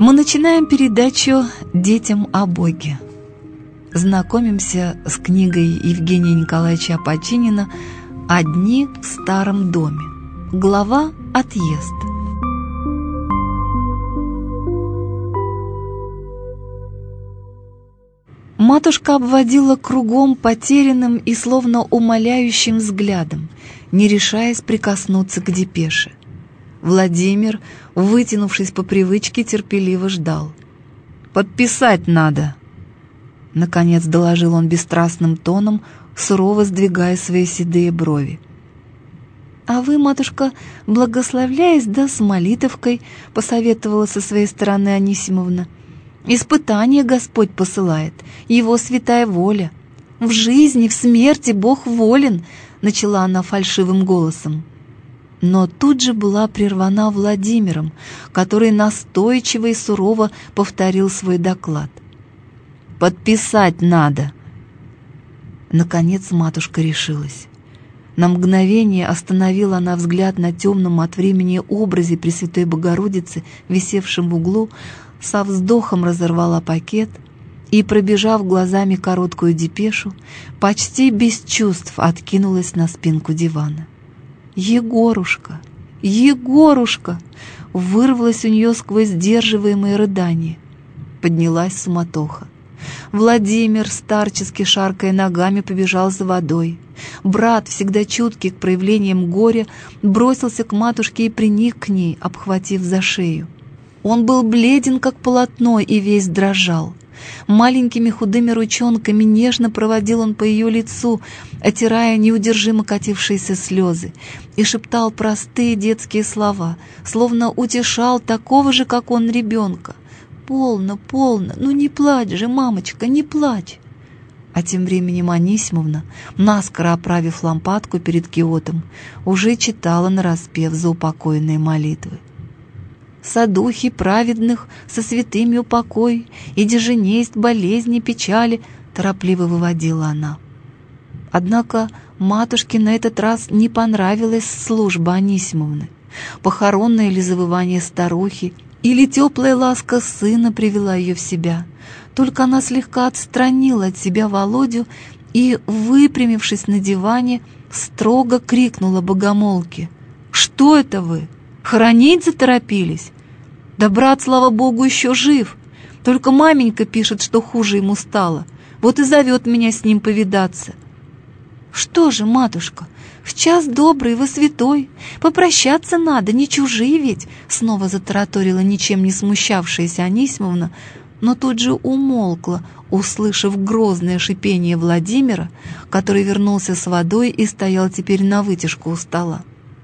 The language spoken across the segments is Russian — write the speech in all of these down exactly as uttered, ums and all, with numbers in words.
Мы начинаем передачу «Детям о Боге». Знакомимся с книгой Евгения Николаевича Опочинина «Одни в старом доме». Глава «Отъезд». Матушка обводила кругом потерянным и словно умоляющим взглядом, не решаясь прикоснуться к депеше. Владимир, вытянувшись по привычке, терпеливо ждал. «Подписать надо!» Наконец доложил он бесстрастным тоном, сурово сдвигая свои седые брови. «А вы, матушка, благословляясь, да с молитовкой», — посоветовала со своей стороны Анисимовна. «Испытание Господь посылает, Его святая воля. В жизни, в смерти Бог волен», — начала она фальшивым голосом. Но тут же была прервана Владимиром, который настойчиво и сурово повторил свой доклад. «Подписать надо!» Наконец матушка решилась. На мгновение остановила она взгляд на темном от времени образе Пресвятой Богородицы, висевшем в углу, со вздохом разорвала пакет и, пробежав глазами короткую депешу, почти без чувств откинулась на спинку дивана. «Егорушка! Егорушка!» вырвалось у нее сквозь сдерживаемые рыдания. Поднялась суматоха. Владимир, старчески шаркая ногами, побежал за водой. Брат, всегда чуткий к проявлениям горя, бросился к матушке и приник к ней, обхватив за шею. Он был бледен, как полотно, и весь дрожал. Маленькими худыми ручонками нежно проводил он по ее лицу, отирая неудержимо катившиеся слезы, и шептал простые детские слова, словно утешал такого же, как он, ребенка. «Полно, полно, ну не плачь же, мамочка, не плачь!» А тем временем Анисимовна, наскоро оправив лампадку перед киотом, уже читала нараспев заупокойные молитвы. «Содухи праведных со святыми упокой, и деже несть болезни, печали», торопливо выводила она. Однако матушке на этот раз не понравилась служба Анисимовны. Похоронное ли завывание старухи или теплая ласка сына привела ее в себя. Только она слегка отстранила от себя Володю и, выпрямившись на диване, строго крикнула богомолке: «Что это вы? Хоронить заторопились? Да брат, слава богу, еще жив. Только маменька пишет, что хуже ему стало. Вот и зовет меня с ним повидаться». «Что же, матушка, в час добрый вы святой, попрощаться надо, не чужие ведь», снова затараторила ничем не смущавшаяся Анисимовна, но тут же умолкла, услышав грозное шипение Владимира, который вернулся с водой и стоял теперь навытяжку у стола.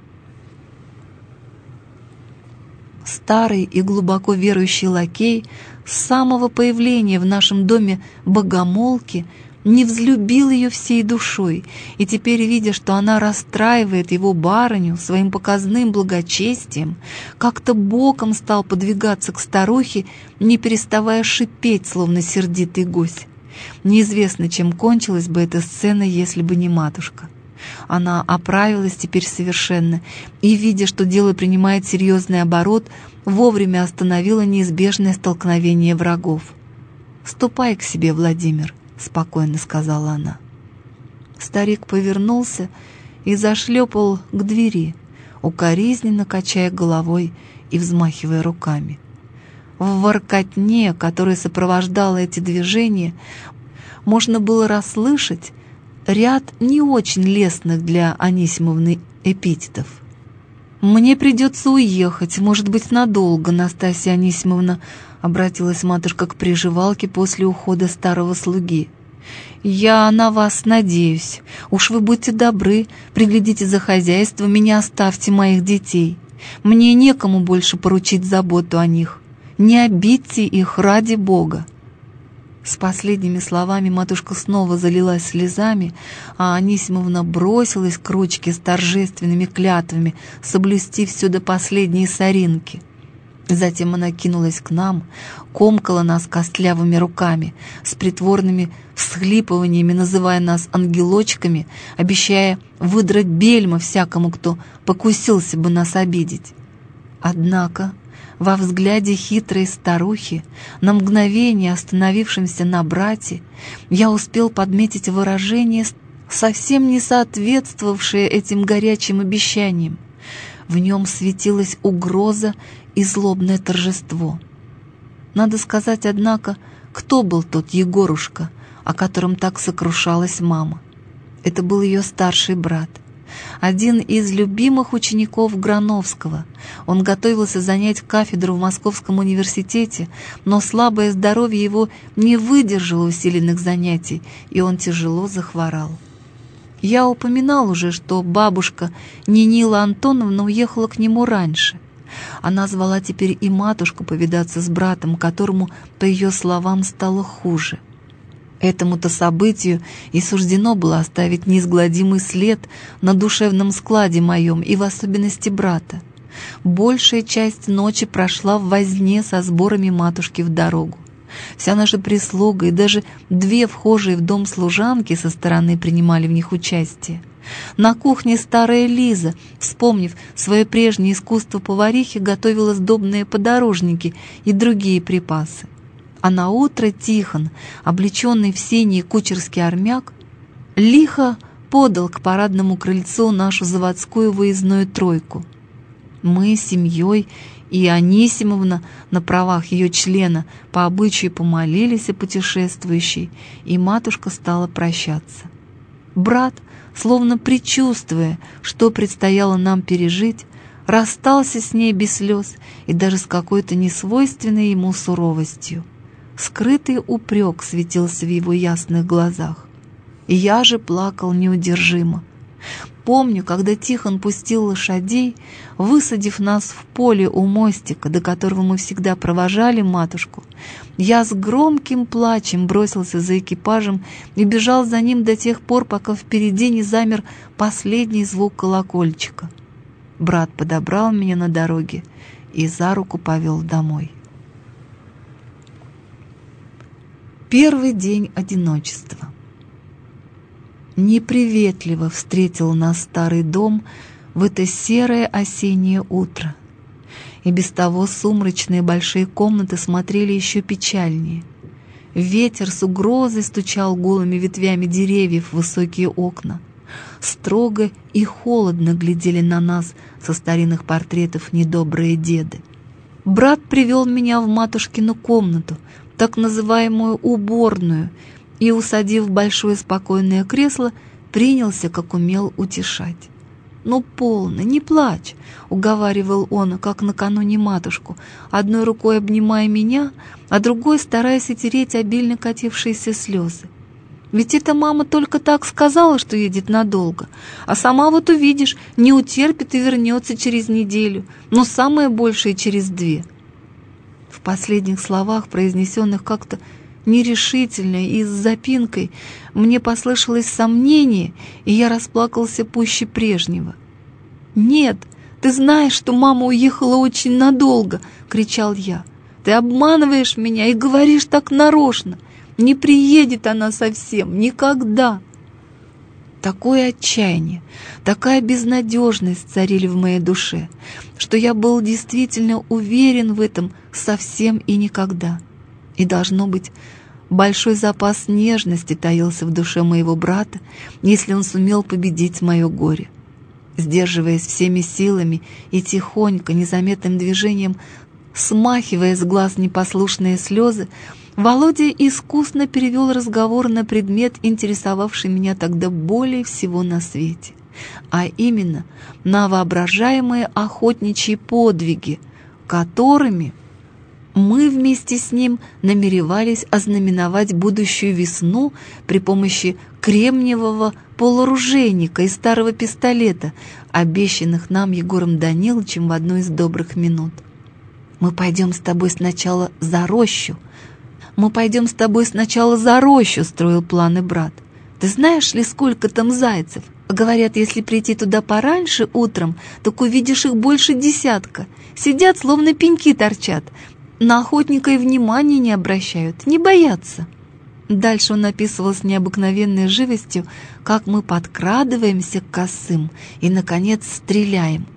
Старый и глубоко верующий лакей с самого появления в нашем доме богомолки не взлюбил ее всей душой, и теперь, видя, что она расстраивает его барыню своим показным благочестием, как-то боком стал подвигаться к старухе, не переставая шипеть, словно сердитый гусь. Неизвестно, чем кончилась бы эта сцена, если бы не матушка. Она оправилась теперь совершенно и, видя, что дело принимает серьезный оборот, вовремя остановила неизбежное столкновение врагов. «Ступай к себе, Владимир», — спокойно сказала она. Старик повернулся и зашлепал к двери, укоризненно качая головой и взмахивая руками. В воркотне, которая сопровождала эти движения, можно было расслышать ряд не очень лестных для Анисимовны эпитетов. «Мне придется уехать, может быть, надолго, Настасья Анисимовна», — обратилась матушка к приживалке после ухода старого слуги. «Я на вас надеюсь. Уж вы будьте добры, приглядите за хозяйством и не оставьте моих детей. Мне некому больше поручить заботу о них. Не обидьте их ради Бога». С последними словами матушка снова залилась слезами, а Анисимовна бросилась к ручке с торжественными клятвами соблюсти все до последней соринки. Затем она кинулась к нам, комкала нас костлявыми руками, с притворными всхлипываниями называя нас ангелочками, обещая выдрать бельма всякому, кто покусился бы нас обидеть. Однако Во взгляде хитрой старухи, на мгновение остановившемся на брате, я успел подметить выражение, совсем не соответствовавшее этим горячим обещаниям. В нем светилась угроза и злобное торжество. Надо сказать, однако, кто был тот Егорушка, о котором так сокрушалась мама. Это был ее старший брат, один из любимых учеников Грановского. Он готовился занять кафедру в Московском университете, но слабое здоровье его не выдержало усиленных занятий, и он тяжело захворал. Я упоминал уже, что бабушка Нинила Антоновна уехала к нему раньше. Она звала теперь и матушку повидаться с братом, которому, по ее словам, стало хуже. Этому-то событию и суждено было оставить неизгладимый след на душевном складе моем и в особенности брата. Большая часть ночи прошла в возне со сборами матушки в дорогу. Вся наша прислуга и даже две вхожие в дом служанки со стороны принимали в них участие. На кухне старая Лиза, вспомнив свое прежнее искусство поварихи, готовила сдобные подорожники и другие припасы. А наутро Тихон, облеченный в синий кучерский армяк, лихо подал к парадному крыльцу нашу заводскую выездную тройку. Мы с семьей и Анисимовна на правах ее члена по обычаю помолились о путешествующей, и матушка стала прощаться. Брат, словно предчувствуя, что предстояло нам пережить, расстался с ней без слез и даже с какой-то несвойственной ему суровостью. Скрытый упрек светился в его ясных глазах. И я же плакал неудержимо. Помню, когда Тихон пустил лошадей, высадив нас в поле у мостика, до которого мы всегда провожали матушку, я с громким плачем бросился за экипажем и бежал за ним до тех пор, пока впереди не замер последний звук колокольчика. Брат подобрал меня на дороге и за руку повел домой. Первый день одиночества. Неприветливо встретил нас старый дом в это серое осеннее утро. И без того сумрачные большие комнаты смотрели еще печальнее. Ветер с угрозой стучал голыми ветвями деревьев в высокие окна. Строго и холодно глядели на нас со старинных портретов недобрые деды. Брат привел меня в матушкину комнату, так называемую уборную, и, усадив в большое спокойное кресло, принялся, как умел, утешать. «Ну, полно, не плачь», — уговаривал он, как накануне матушку, одной рукой обнимая меня, а другой стараясь отереть обильно катившиеся слезы. «Ведь эта мама только так сказала, что едет надолго, а сама вот увидишь, не утерпит и вернется через неделю, но самое большее через две». В последних словах, произнесенных как-то нерешительно и с запинкой, мне послышалось сомнение, и я расплакался пуще прежнего. «Нет, ты знаешь, что мама уехала очень надолго!» — кричал я. «Ты обманываешь меня и говоришь так нарочно! Не приедет она совсем, никогда!» Такое отчаяние, такая безнадежность царили в моей душе, что я был действительно уверен в этом совсем и никогда. И, должно быть, большой запас нежности таился в душе моего брата, если он сумел победить мое горе. Сдерживаясь всеми силами и тихонько, незаметным движением, смахивая с глаз непослушные слезы, Володя искусно перевел разговор на предмет, интересовавший меня тогда более всего на свете, а именно на воображаемые охотничьи подвиги, которыми мы вместе с ним намеревались ознаменовать будущую весну при помощи кремниевого полуоружейника и старого пистолета, обещанных нам Егором Даниловичем в одну из добрых минут. «Мы пойдем с тобой сначала за рощу. Мы пойдем с тобой сначала за рощу», — строил планы брат. «Ты знаешь ли, сколько там зайцев? Говорят, если прийти туда пораньше утром, так увидишь их больше десятка. Сидят, словно пеньки торчат. На охотника и внимания не обращают, не боятся». Дальше он описывал с необыкновенной живостью, как мы подкрадываемся к косым и, наконец, стреляем.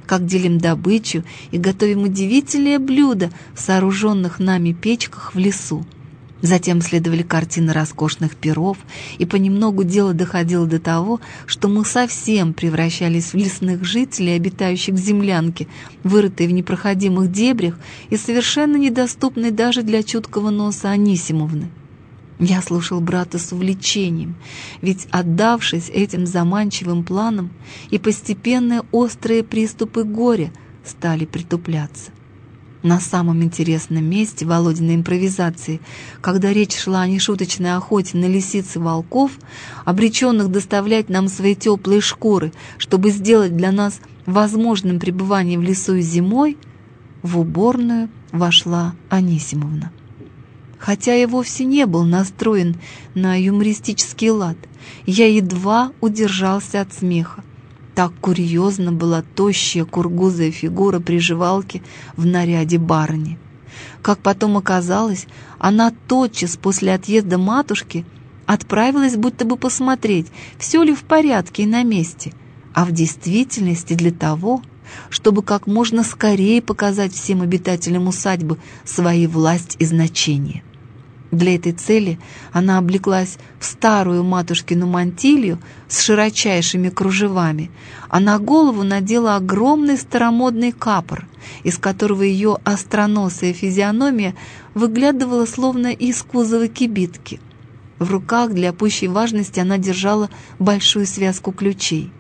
как делим добычу и готовим удивительные блюда в сооруженных нами печках в лесу. Затем следовали картины роскошных пиров, и понемногу дело доходило до того, что мы совсем превращались в лесных жителей, обитающих в землянке, вырытой в непроходимых дебрях и совершенно недоступной даже для чуткого носа Анисимовны. Я слушал брата с увлечением, ведь, отдавшись этим заманчивым планам, и постепенно острые приступы горя стали притупляться. На самом интересном месте Володиной импровизации, когда речь шла о нешуточной охоте на лисиц и волков, обреченных доставлять нам свои теплые шкуры, чтобы сделать для нас возможным пребывание в лесу и зимой, в уборную вошла Анисимовна. Хотя я вовсе не был настроен на юмористический лад, я едва удержался от смеха. Так курьезно была тощая кургузая фигура приживалки в наряде барыни. Как потом оказалось, она тотчас после отъезда матушки отправилась будто бы посмотреть, все ли в порядке и на месте, а в действительности для того, чтобы как можно скорее показать всем обитателям усадьбы свои власть и значение. Для этой цели она облеклась в старую матушкину мантилью с широчайшими кружевами, а на голову надела огромный старомодный капор, из которого ее остроносая физиономия выглядывала словно из кузова кибитки. В руках для пущей важности она держала большую связку ключей.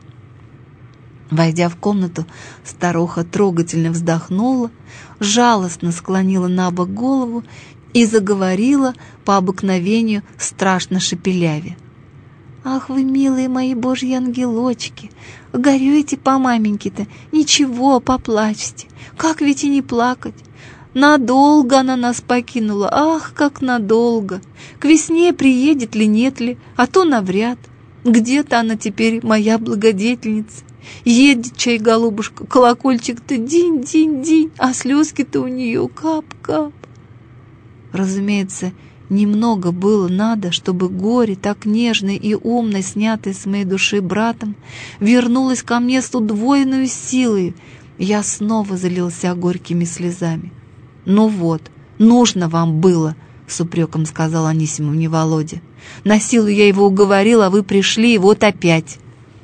Войдя в комнату, старуха трогательно вздохнула, жалостно склонила на бок голову и заговорила по обыкновению страшно шепеляве. «Ах вы, милые мои божьи ангелочки, горюете по маменьке-то, ничего, поплачьте, как ведь и не плакать. Надолго она нас покинула, ах, как надолго, к весне приедет ли, нет ли, а то навряд. Где-то она теперь, моя благодетельница, едет чай, голубушка, колокольчик-то динь-динь-динь, а слезки-то у нее кап-кап». Разумеется, немного было надо, чтобы горе, так нежно и умно снятое с моей души братом, вернулось ко мне с удвоенной силой. Я снова залился горькими слезами. «Ну вот, нужно вам было», — с упреком сказал Анисимовне Володя. «На силу я его уговорил, а вы пришли, и вот опять».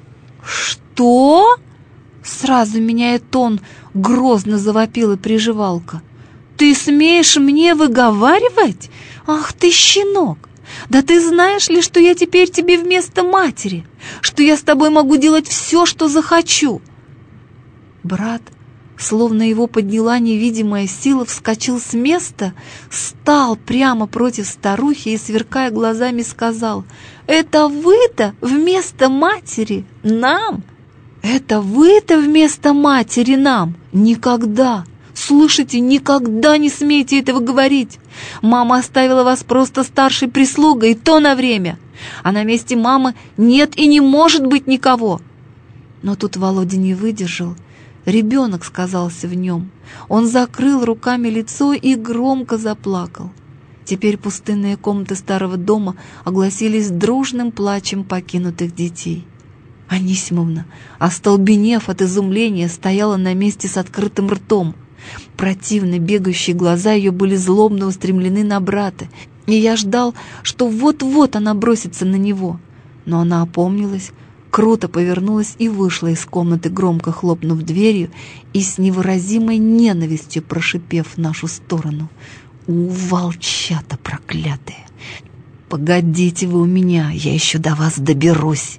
«Что?» — сразу меняя тон, грозно завопила приживалка. «Ты смеешь мне выговаривать? Ах ты, щенок! Да ты знаешь ли, что я теперь тебе вместо матери? Что я с тобой могу делать все, что захочу?» Брат, словно его подняла невидимая сила, вскочил с места, стал прямо против старухи и, сверкая глазами, сказал: «Это вы-то вместо матери нам? Это вы-то вместо матери нам? Никогда! Слышите, никогда не смейте этого говорить! Мама оставила вас просто старшей прислугой, и то на время, а на месте мамы нет и не может быть никого!» Но тут Володя не выдержал. Ребенок сказался в нем. Он закрыл руками лицо и громко заплакал. Теперь пустынные комнаты старого дома огласились дружным плачем покинутых детей. Анисимовна, остолбенев от изумления, стояла на месте с открытым ртом. Противно бегающие глаза ее были злобно устремлены на брата, и я ждал, что вот-вот она бросится на него. Но она опомнилась, круто повернулась и вышла из комнаты, громко хлопнув дверью и с невыразимой ненавистью прошипев в нашу сторону: «У, волчата проклятые! Погодите вы у меня, я еще до вас доберусь!»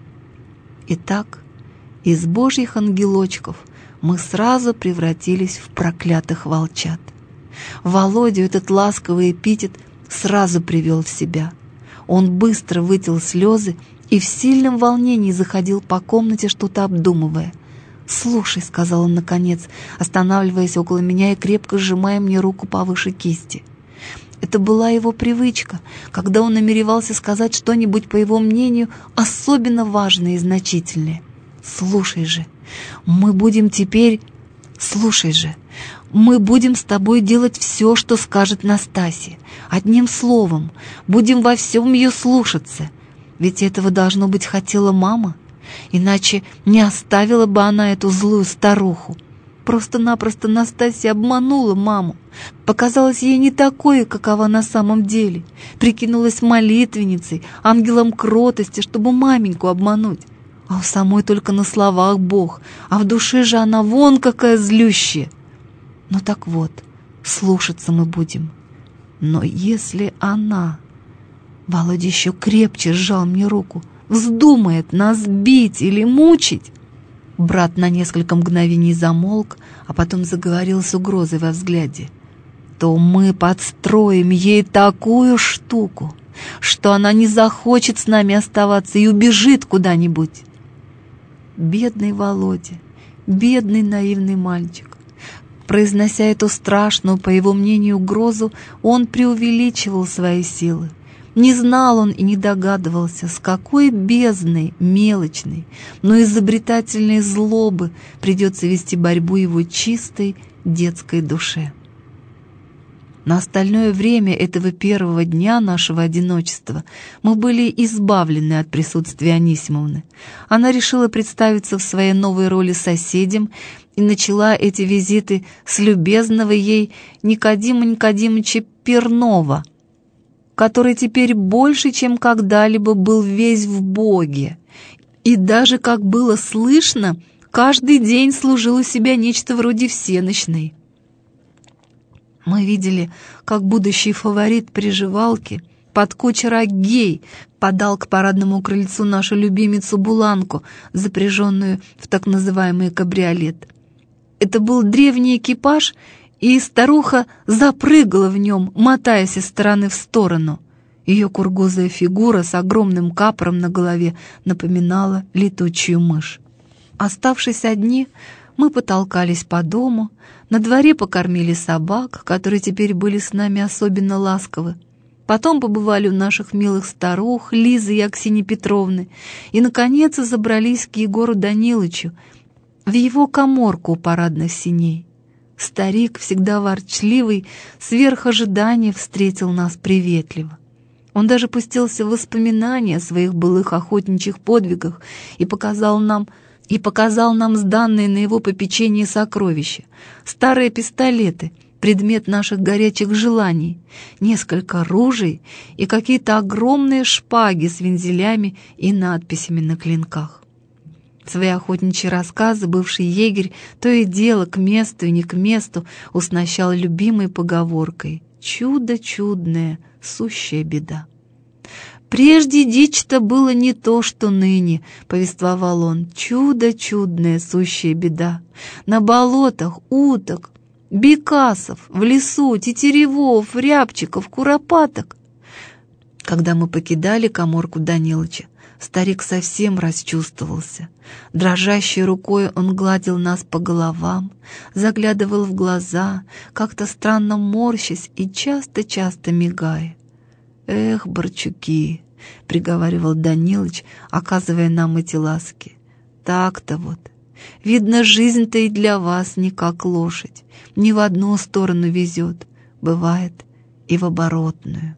Итак, из божьих ангелочков мы сразу превратились в проклятых волчат. Володю этот ласковый эпитет сразу привел в себя. Он быстро вытел слезы и в сильном волнении заходил по комнате, что-то обдумывая. «Слушай», — сказал он наконец, останавливаясь около меня и крепко сжимая мне руку повыше кисти. Это была его привычка, когда он намеревался сказать что-нибудь, по его мнению, особенно важное и значительное. «Слушай же, мы будем теперь... Слушай же, мы будем с тобой делать все, что скажет Настасья. Одним словом, будем во всем ее слушаться. Ведь этого, должно быть, хотела мама. иначе не оставила бы она эту злую старуху. Просто-напросто Настасья обманула маму, показалась ей не такой, какова на самом деле, прикинулась молитвенницей, ангелом кротости, чтобы маменьку обмануть. А у самой только на словах Бог, а в душе же она вон какая злющая. Ну так вот, слушаться мы будем. Но если она... Володя еще крепче сжал мне руку. Вздумает нас бить или мучить. Брат на несколько мгновений замолк, а потом заговорил с угрозой во взгляде. То мы подстроим ей такую штуку, что она не захочет с нами оставаться и убежит куда-нибудь. Бедный Володя, бедный наивный мальчик. Произнося эту страшную, по его мнению, угрозу, он преувеличивал свои силы. Не знал он и не догадывался, с какой бездной, мелочной, но изобретательной злобы придется вести борьбу его чистой детской душе. На остальное время этого первого дня нашего одиночества мы были избавлены от присутствия Анисимовны. Она решила представиться в своей новой роли соседям и начала эти визиты с любезного ей Никодима Никодимовича Пернова, который теперь больше, чем когда-либо был весь в Боге. И даже, как было слышно, каждый день служил у себя нечто вроде всенощной. Мы видели, как будущий фаворит приживалки, подкучер Аггей, подал к парадному крыльцу нашу любимицу Буланку, запряженную в так называемый кабриолет. Это был древний экипаж, и старуха запрыгала в нем, мотаясь из стороны в сторону. Ее кургузая фигура с огромным капором на голове напоминала летучую мышь. Оставшись одни, мы потолкались по дому, на дворе покормили собак, которые теперь были с нами особенно ласковы. Потом побывали у наших милых старух, Лизы и Аксиньи Петровны, и, наконец, забрались к Егору Данилычу в его каморку у парадных сеней. Старик, всегда ворчливый, сверх ожидания встретил нас приветливо. Он даже пустился в воспоминания о своих былых охотничьих подвигах и показал нам, и показал нам сданные на его попечение сокровища, старые пистолеты, предмет наших горячих желаний, несколько ружей и какие-то огромные шпаги с вензелями и надписями на клинках. Свои охотничьи рассказы бывший егерь то и дело к месту и не к месту уснащал любимой поговоркой «Чудо чудное, сущая беда». «Прежде дичь-то было не то, что ныне», — повествовал он, «чудо чудное, сущая беда. На болотах уток, бекасов, в лесу тетеревов, рябчиков, куропаток». Когда мы покидали каморку Данилыча, старик совсем расчувствовался. Дрожащей рукой он гладил нас по головам, заглядывал в глаза, как-то странно морщась и часто-часто мигая. «Эх, барчуки!» — приговаривал Данилыч, оказывая нам эти ласки. «Так-то вот. Видно, жизнь-то и для вас не как лошадь, ни в одну сторону везет, бывает и в оборотную».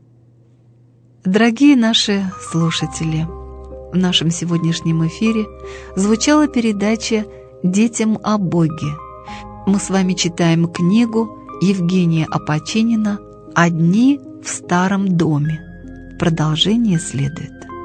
Дорогие наши слушатели, в нашем сегодняшнем эфире звучала передача «Детям о Боге». Мы с вами читаем книгу Евгения Опочинина «Одни в старом доме». Продолжение следует.